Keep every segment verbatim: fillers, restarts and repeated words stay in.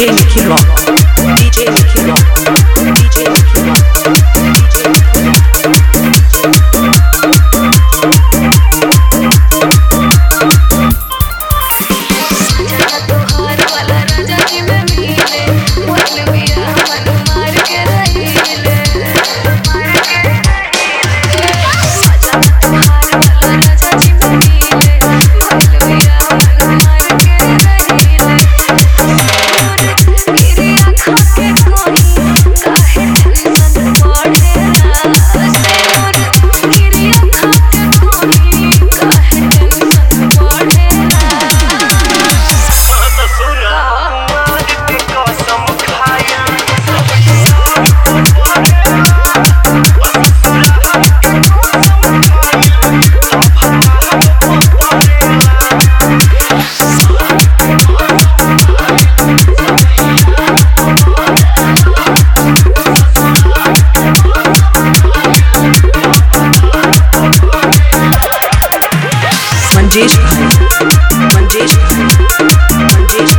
D J Nicky Rock, D J Nicky Rock, D J Nicky Rock, Manjesh Bhai, Manjesh Bhai, Manjesh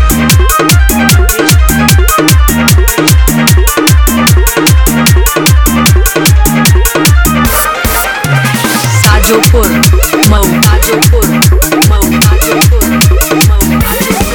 Bhai, Tajopur, Mau, Tajopur, Mau, Tajopur, Mau, Tajopur.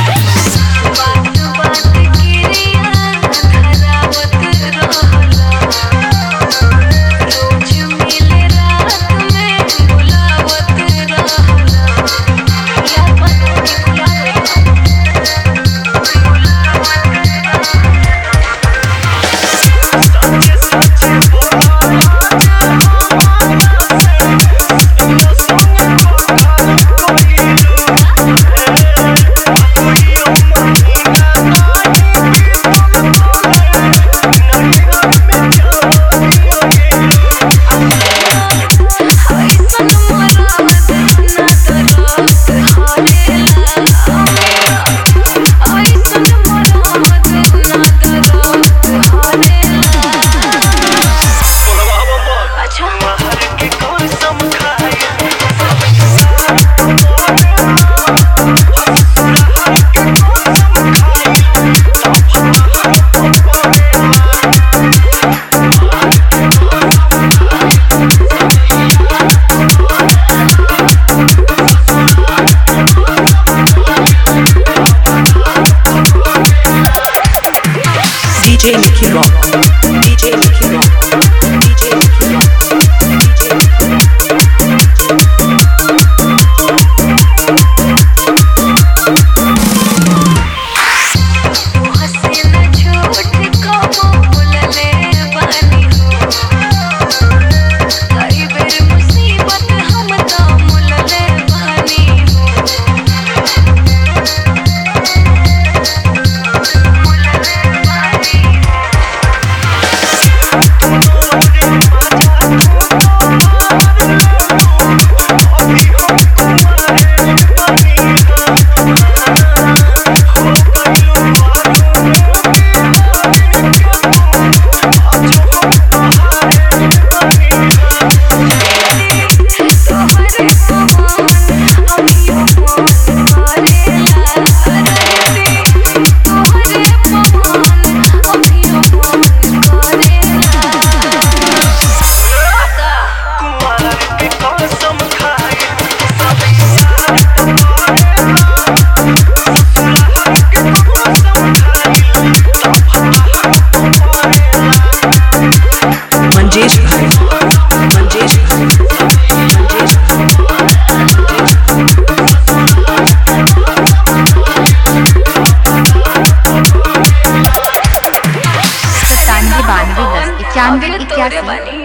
D J Nicky Rock, D J Nicky Rock, D J Nicky Rock, D J Manjesh Bhai, Manjesh Bhai, Manjesh सत्तानवे बानवे दस इक्यानवे इक्यासी।